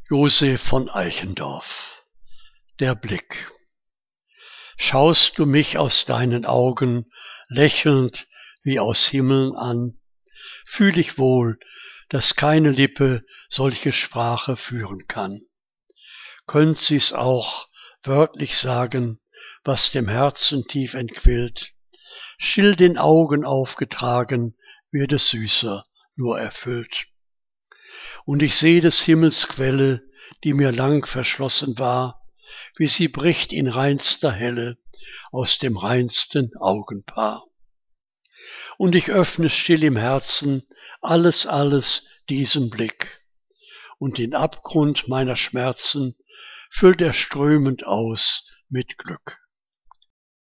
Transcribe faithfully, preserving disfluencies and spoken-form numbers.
Josef von Eichendorff. Der Blick. Schaust du mich aus deinen Augen lächelnd wie aus Himmeln an, fühl ich wohl, dass keine Lippe solche Sprache führen kann. Könnt sie's auch wörtlich sagen, was dem Herzen tief entquillt, still den Augen aufgetragen, wird es süßer nur erfüllt. Und ich seh des Himmels Quelle, die mir lang verschlossen war, wie sie bricht in reinster Helle aus dem reinsten Augenpaar. Und ich öffne still im Herzen alles, alles diesem Blick, und den Abgrund meiner Schmerzen füllt er strömend aus mit Glück.